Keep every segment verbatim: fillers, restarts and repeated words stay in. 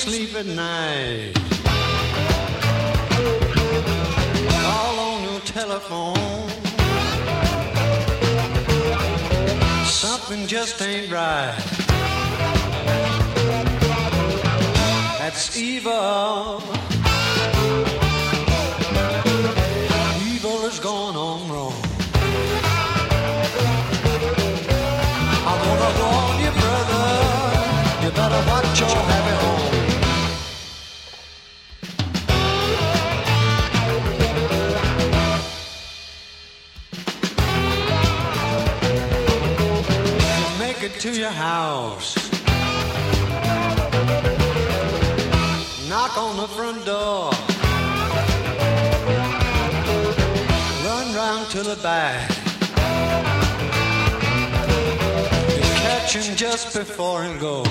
sleep at night. Call on your telephone. Something just ain't right. That's evil. Evil is going on wrong. I'm gonna go on you, brother. You better watch your happy home. You make it to your house. Knock on the front door. Run round to the back. You catch him just before he goes.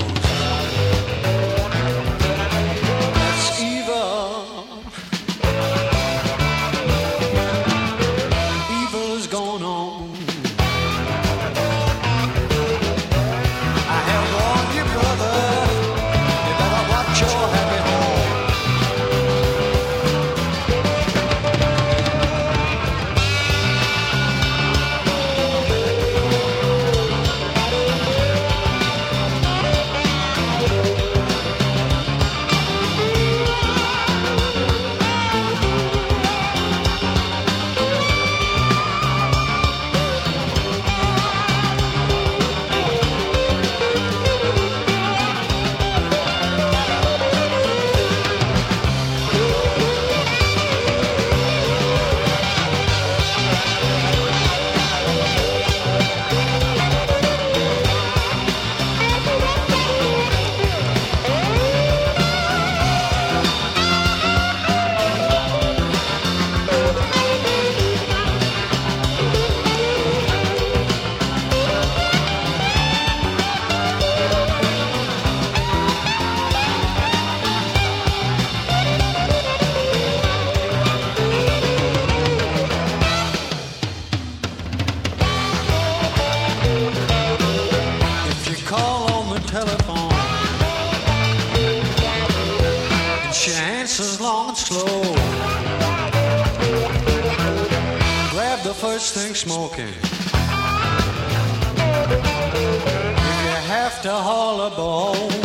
That's evil. Evil is going on. I have warned you, brother. You better watch your happy home. Telephone, and she answers long and slow. Grab the first thing smoking. If you have to haul a bone,